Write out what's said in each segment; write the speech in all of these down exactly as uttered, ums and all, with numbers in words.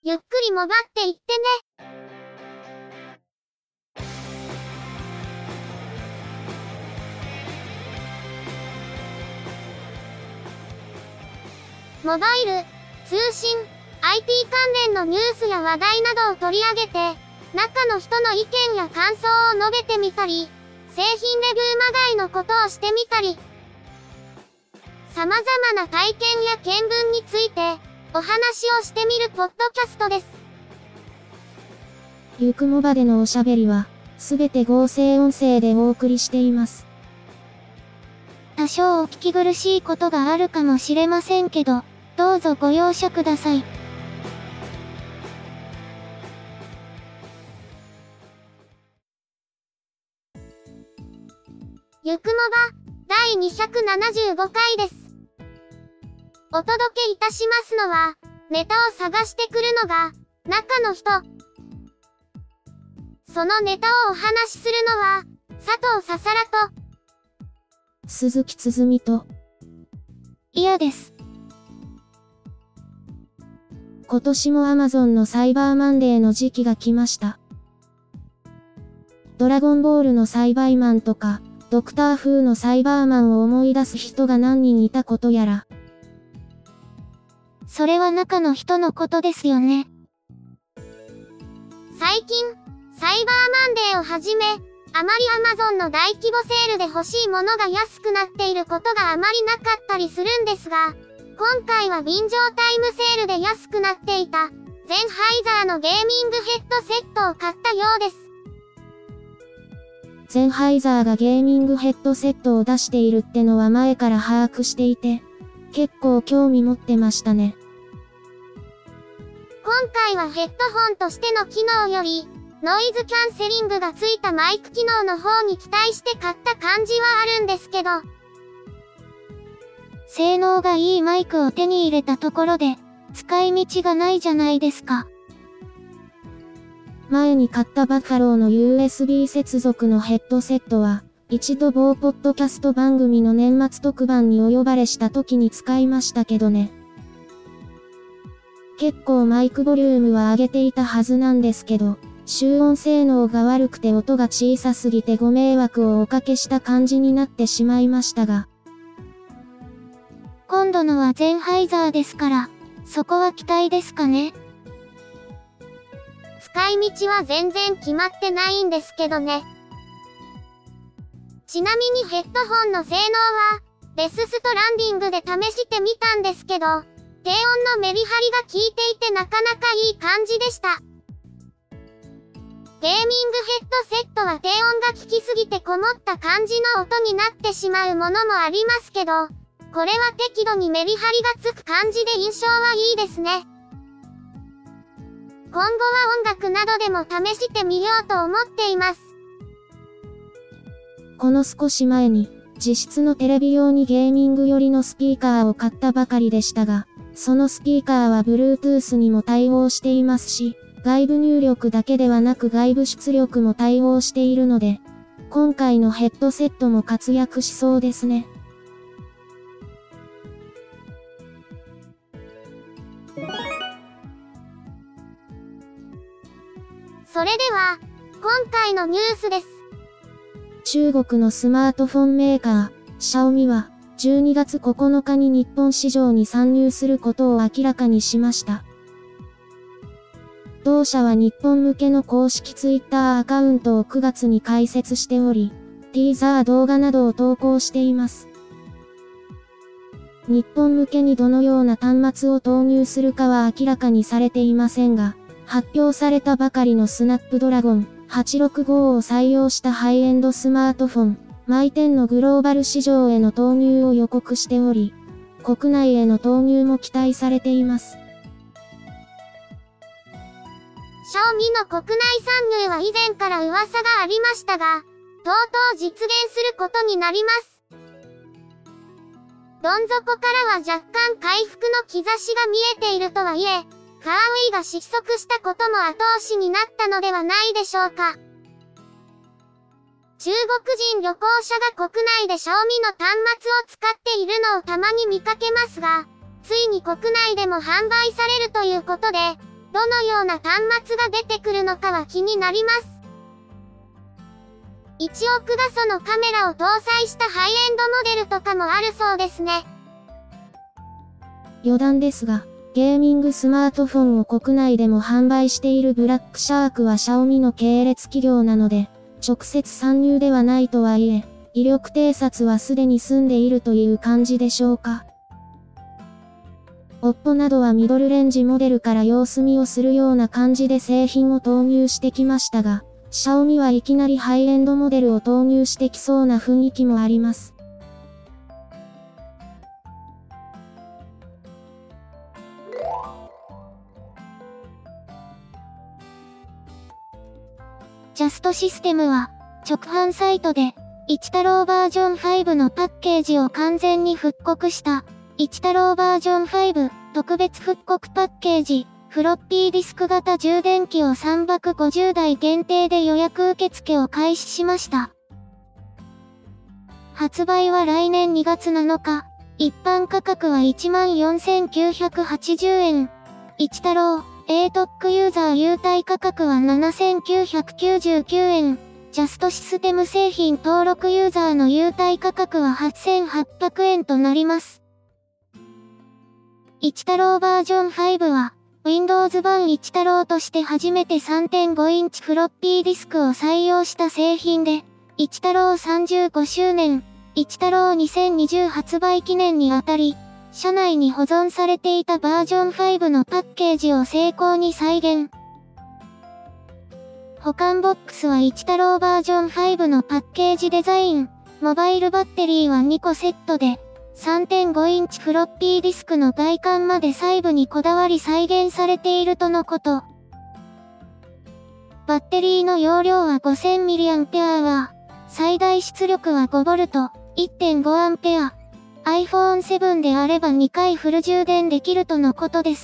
ゆっくりもばっていってね。モバイル、通信、アイティー 関連のニュースや話題などを取り上げて、中の人の意見や感想を述べてみたり、製品レビューまがいのことをしてみたり、様々な体験や見聞について、お話をしてみるポッドキャストです。 ゆくもばでのおしゃべりは、すべて合成音声でお送りしています。 多少お聞き苦しいことがあるかもしれませんけど、どうぞご容赦ください。ゆくもば、だいにひゃくななじゅうごかいです。お届けいたしますのは、ネタを探してくるのが、中の人。そのネタをお話しするのは、佐藤ささらと、 鈴木つづみと、 嫌です。 今年も Amazon のサイバーマンデーの時期が来ました。ドラゴンボールのサイバイマンとか、ドクター風のサイバーマンを思い出す人が何人いたことやら。 それは中の人のことですよね。最近、サイバーマンデーをはじめ、あまり Amazon の大規模セールで欲しいものが安くなっていることがあまりなかったりするんですが、今回は便乗タイムセールで安くなっていた、ゼンハイザーのゲーミングヘッドセットを買ったようです。 ゼンハイザーがゲーミングヘッドセットを出しているってのは前から把握していて、結構興味持ってましたね。 今回はヘッドホンとしての機能より、ノイズキャンセリングがついたマイク機能の方に期待して買った感じはあるんですけど、性能がいいマイクを手に入れたところで、使い道がないじゃないですか。 前に買ったバッファローの ユーエスビー 接続のヘッドセットは、一度某ポッドキャスト番組の年末特番にお呼ばれした時に使いましたけどね。結構マイクボリュームは上げていたはずなんですけど、集音性能が悪くて音が小さすぎてご迷惑をおかけした感じになってしまいましたが。 今度のはゼンハイザーですから、そこは期待ですかね。使い道は全然決まってないんですけどね。ちなみにヘッドホンの性能は、レスストランディングで試してみたんですけど、低音のメリハリが効いていてなかなかいい感じでした。ゲーミングヘッドセットは低音が効きすぎてこもった感じの音になってしまうものもありますけど、これは適度にメリハリがつく感じで印象はいいですね。今後は音楽などでも試してみようと思っています。 この少し前に、自室のテレビ用にゲーミング寄りのスピーカーを買ったばかりでしたが、そのスピーカーは Bluetooth にも対応していますし、外部入力だけではなく外部出力も対応しているので、今回のヘッドセットも活躍しそうですね。 それでは、今回のニュースです。 中国のスマートフォンメーカー、シャオミは、じゅうにがつここのかに日本市場に参入することを明らかにしました。同社は日本向けの公式ツイッターアカウントをくがつに開設しており、ティーザー動画などを投稿しています。日本向けにどのような端末を投入するかは明らかにされていませんが、発表されたばかりのスナップドラゴンはちろくごを採用したハイエンドスマートフォン、マイテンのグローバル市場への投入を予告しており、国内への投入も期待されています。 シャオミの国内参入は以前から噂がありましたが、とうとう実現することになります。どん底からは若干回復の兆しが見えているとはいえ、ファーウェイが失速したことも後押しになったのではないでしょうか。中国人旅行者が国内でシャオミの端末を使っているのをたまに見かけますが、ついに国内でも販売されるということで、 どのような端末が出てくるのかは気になります。いちおく画素のカメラを搭載したハイエンドモデルとかもあるそうですね。 余談ですが、ゲーミングスマートフォンを国内でも販売しているブラックシャークはシャオミの系列企業なので、直接参入ではないとはいえ、威力偵察はすでに済んでいるという感じでしょうか。オッポなどはミドルレンジモデルから様子見をするような感じで製品を投入してきましたが、シャオミはいきなりハイエンドモデルを投入してきそうな雰囲気もあります。 ジャストシステムは、直販サイトで、一太郎バージョンファイブのパッケージを完全に復刻した、一太郎バージョンファイブ特別復刻パッケージ、フロッピーディスク型充電器をさんびゃくごじゅうだい限定で予約受付を開始しました。発売は来年にがつなのか、一般価格はいちまんよんせんきゅうひゃくはちじゅうえん。一太郎 エートック ユーザー優待価格はななせんきゅうひゃくきゅうじゅうきゅうえん。ジャストシステム製品登録ユーザーの優待価格ははっせんはっぴゃくえんとなります。一太郎バージョンファイブは、Windows 版一太郎として初めて さんてんご インチフロッピーディスクを採用した製品で、一太郎さんじゅうごしゅうねん、一太郎にせんにじゅう発売記念にあたり、社内に保存されていたバージョンファイブのパッケージを精巧に再現。保管ボックスは一太郎バージョンファイブのパッケージデザイン、モバイルバッテリーはにこセットで、さんてんご インチフロッピーディスクの外観まで細部にこだわり再現されているとのこと。バッテリーの容量は ごせんミリアンペア は、最大出力は ごボルト、いってんごアンペア。アイフォンセブン であればにかいフル充電できるとのことです。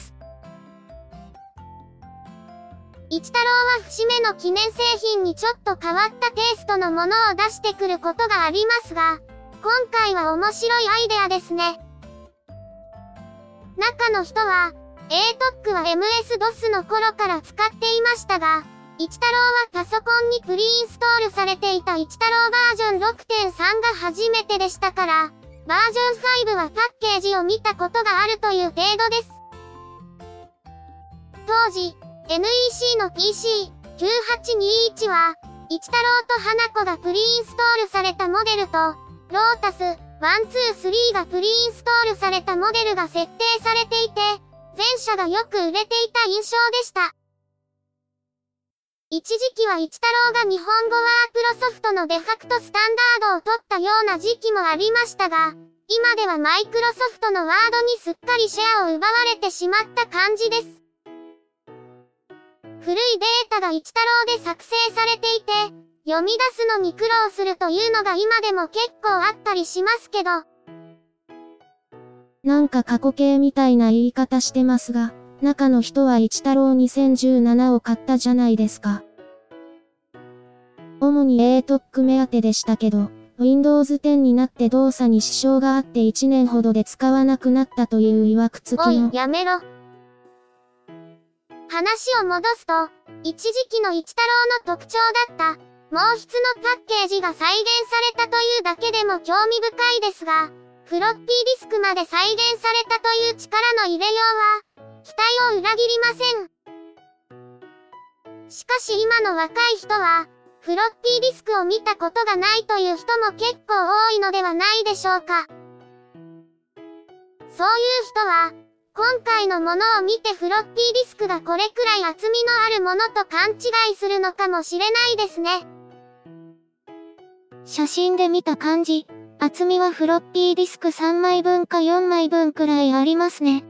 一太郎は節目の記念製品にちょっと変わったテイストのものを出してくることがありますが、今回は面白いアイデアですね。中の人は、エートック は エムエスドス の頃から使っていましたが、一太郎はパソコンにプリインストールされていた一太郎バージョン ろくてんさん が初めてでしたから、バージョンファイブはパッケージを見たことがあるという程度です。当時、エヌイーシー の ピーシーきゅうはちにいち は、一太郎と花子がプリインストールされたモデルと、ロータスいち、に、さんがプリインストールされたモデルが設定されていて、前者がよく売れていた印象でした。一時期は一太郎が日本語ワープロソフトのデファクトスタンダードを取ったような時期もありましたが、今ではマイクロソフトのワードにすっかりシェアを奪われてしまった感じです。古いデータが一太郎で作成されていて、読み出すのに苦労するというのが今でも結構あったりしますけど。 なんか過去形みたいな言い方してますが、中の人は一太郎にせんじゅうななを買ったじゃないですか。主に エートック 目当てでしたけど、Windows テンになって動作に支障があっていちねんほどで使わなくなったという曰く付きの。 おい、やめろ。話を戻すと、一時期の一太郎の特徴だった、毛筆のパッケージが再現されたというだけでも興味深いですが、フロッピーディスクまで再現されたという力の入れようは、期待を裏切りません。しかし今の若い人は、フロッピーディスクを見たことがないという人も結構多いのではないでしょうか。そういう人は、今回のものを見てフロッピーディスクがこれくらい厚みのあるものと勘違いするのかもしれないですね。写真で見た感じ、厚みはフロッピーディスクさんまいぶんかよんまいぶんくらいありますね。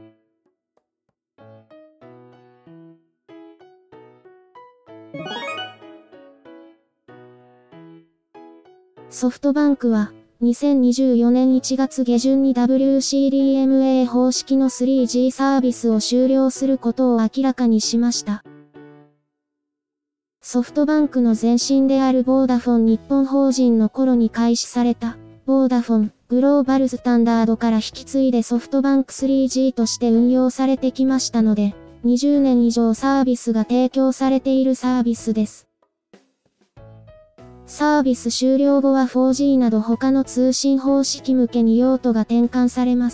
ソフトバンクは、にせんにじゅうよねんいちがつげじゅんに ダブリューシーディーエムエー 方式の スリージー サービスを終了することを明らかにしました。ソフトバンクの前身であるボーダフォン日本法人の頃に開始された、ボーダフォングローバルスタンダードから引き継いでソフトバンク スリージー として運用されてきましたので、 にじゅうねん以上サービスが提供されているサービスです。サービス終了後は フォージー など他の通信方式向けに用途が転換されます。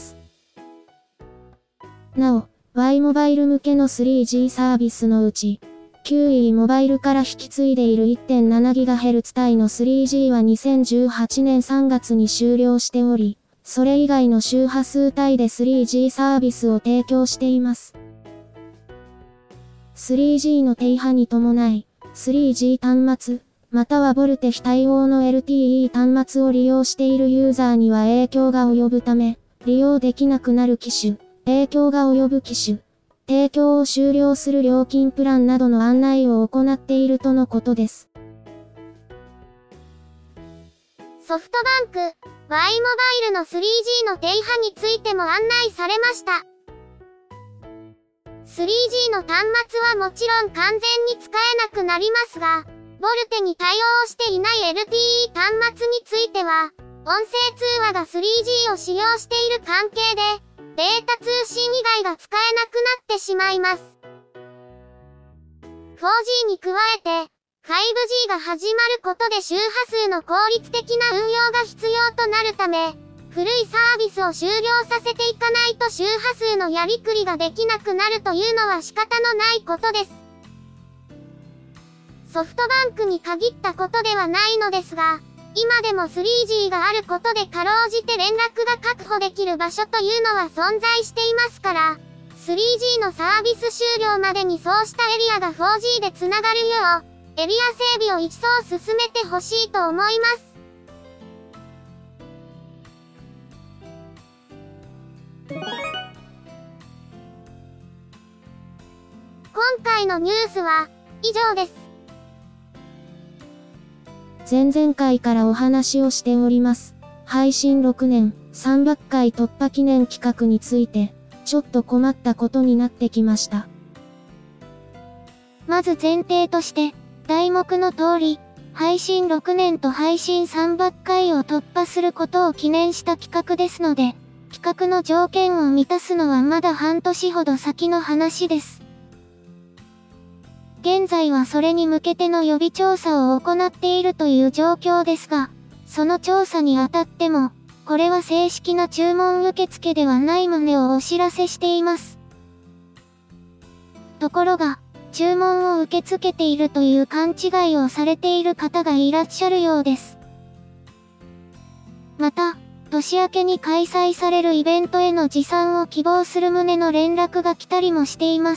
なお、Y モバイル向けの スリージー サービスのうち、キューイー モバイルから引き継いでいる いってんななギガヘルツ 帯の スリージー はにせんじゅうはちねんさんがつに終了しており、それ以外の周波数帯で スリージー サービスを提供しています。スリージー の低波に伴い、スリージー 端末、またはボルテ比対応の エルティーイー 端末を利用しているユーザーには影響が及ぶため、利用できなくなる機種、影響が及ぶ機種、提供を終了する料金プランなどの案内を行っているとのことです。 ソフトバンク、Y モバイルの スリージー の低波についても案内されました。スリージー の端末はもちろん完全に使えなくなりますが、ボルテに対応していない エルティーイー 端末については、音声通話が スリージー を使用している関係で、データ通信以外が使えなくなってしまいます。フォージー に加えて、ファイブジー が始まることで周波数の効率的な運用が必要となるため、古いサービスを終了させていかないと周波数のやりくりができなくなるというのは仕方のないことです。ソフトバンクに限ったことではないのですが、今でも スリージー があることでかろうじて連絡が確保できる場所というのは存在していますから、スリージー のサービス終了までにそうしたエリアが フォージー でつながるよう、エリア整備を一層進めてほしいと思います。今回のニュースは以上です。 前々回からお話をしております。配信ろくねんさんびゃっかい突破記念企画について、ちょっと困ったことになってきました。 まず前提として、題目の通り、配信ろくねんと配信さんびゃっかいを突破することを記念した企画ですので、企画の条件を満たすのはまだ半年ほど先の話です。現在はそれに向けての予備調査を行っているという状況ですが、その調査にあたっても、これは正式な注文受付ではない旨をお知らせしています。ところが、注文を受け付けているという勘違いをされている方がいらっしゃるようです。また、年明けに開催されるイベントへの持参を希望する旨の連絡が来たりもしています。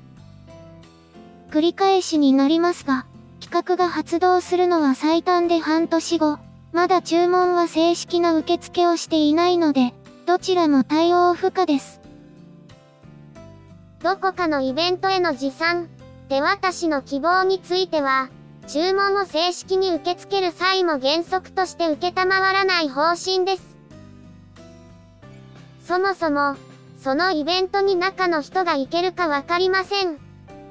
繰り返しになりますが、企画が発動するのは最短で半年後、まだ注文は正式な受付をしていないので、どちらも対応不可です。どこかのイベントへの持参、手渡しの希望については、注文を正式に受け付ける際も原則として受けたまわらない方針です。そもそも、そのイベントに中の人が行けるかわかりません。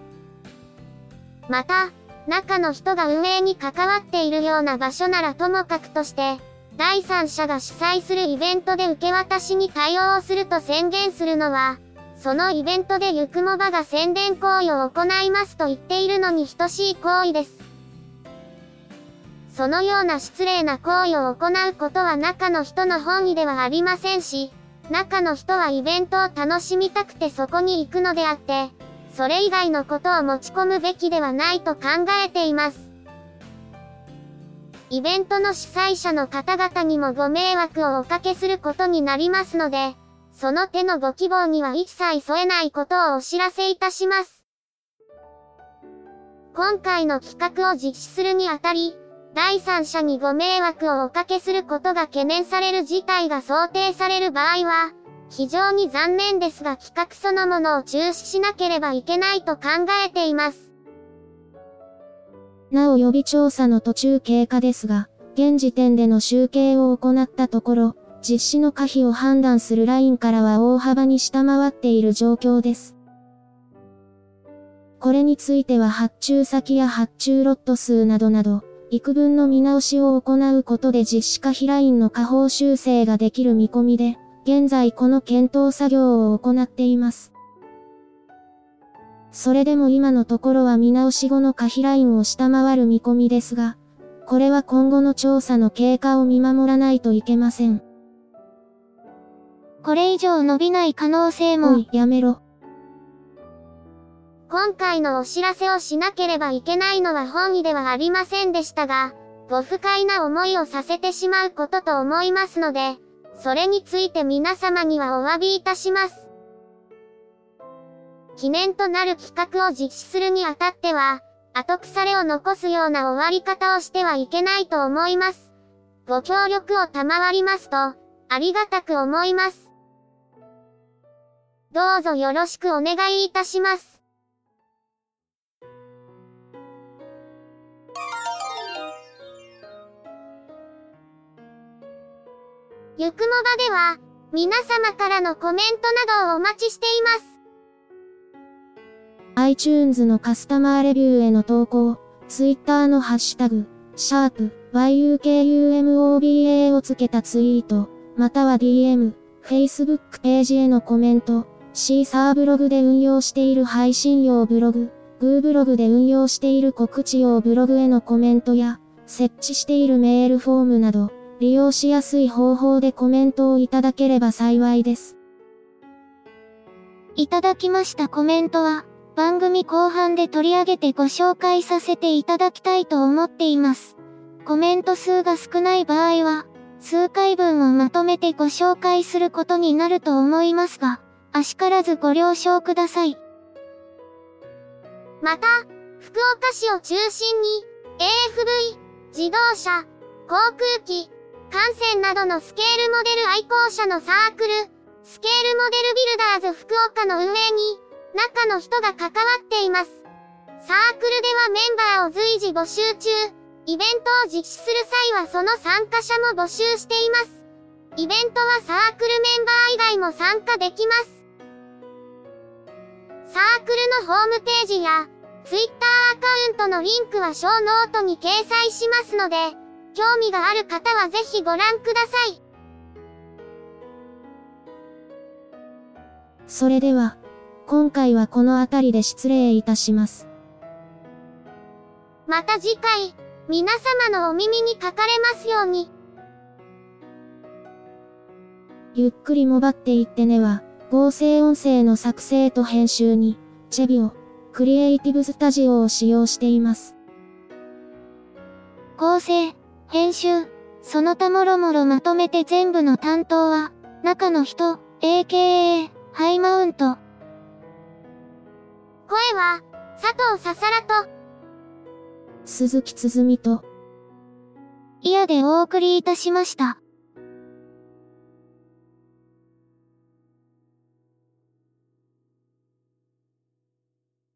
また、中の人が運営に関わっているような場所ならともかくとして、第三者が主催するイベントで受け渡しに対応すると宣言するのは、そのイベントでゆくもばが宣伝行為を行いますと言っているのに等しい行為です。そのような失礼な行為を行うことは中の人の本意ではありませんし、中の人はイベントを楽しみたくてそこに行くのであって、それ以外のことを持ち込むべきではないと考えています。イベントの主催者の方々にもご迷惑をおかけすることになりますので、その手のご希望には一切添えないことをお知らせいたします。今回の企画を実施するにあたり、第三者にご迷惑をおかけすることが懸念される事態が想定される場合は、非常に残念ですが企画そのものを中止しなければいけないと考えています。 なお予備調査の途中経過ですが、現時点での集計を行ったところ、実施の可否を判断するラインからは大幅に下回っている状況です。これについては発注先や発注ロット数などなど、幾分の見直しを行うことで実施可否ラインの下方修正ができる見込みで、現在この検討作業を行っています。 それでも今のところは見直し後の可否ラインを下回る見込みですが、これは今後の調査の経過を見守らないといけません。 これ以上伸びない可能性も。 おい、やめろ。 今回のお知らせをしなければいけないのは本意ではありませんでしたが、ご不快な思いをさせてしまうことと思いますので、それについて皆様にはお詫びいたします。記念となる企画を実施するにあたっては、後腐れを残すような終わり方をしてはいけないと思います。ご協力を賜りますと、ありがたく思います。どうぞよろしくお願いいたします。ゆくもばでは、皆様からのコメントなどをお待ちしています。 iTunes のカスタマーレビューへの投稿、Twitter のハッシュタグ、シャープ、ワイユーケーユーエムオービーエー をつけたツイート、または ディーエム、Facebook ページへのコメント、シーサーブログで運用している配信用ブログ、グーブログで運用している告知用ブログへのコメントや、設置しているメールフォームなど、利用しやすい方法でコメントをいただければ幸いです。 いただきましたコメントは、番組後半で取り上げてご紹介させていただきたいと思っています。コメント数が少ない場合は、数回分をまとめてご紹介することになると思いますが、あしからずご了承ください。 また、福岡市を中心に、エーエフブイ、自動車、航空機、艦船などのスケールモデル愛好者のサークル、スケールモデルビルダーズ福岡の運営に、中の人が関わっています。サークルではメンバーを随時募集中、イベントを実施する際はその参加者も募集しています。イベントはサークルメンバー以外も参加できます。サークルのホームページや、ツイッターアカウントのリンクはショーノートに掲載しますので、興味がある方はぜひご覧ください。 それでは、今回はこの辺りで失礼いたします。 また次回、皆様のお耳にかかれますように。 ゆっくりもばっていってねは、合成音声の作成と編集に、チェビオ、クリエイティブスタジオを使用しています。 構成、編集、その他もろもろまとめて全部の担当は、中の人、エーケーエー、ハイマウント。 声は、佐藤ささらと、 鈴木つづみと、 イヤでお送りいたしました。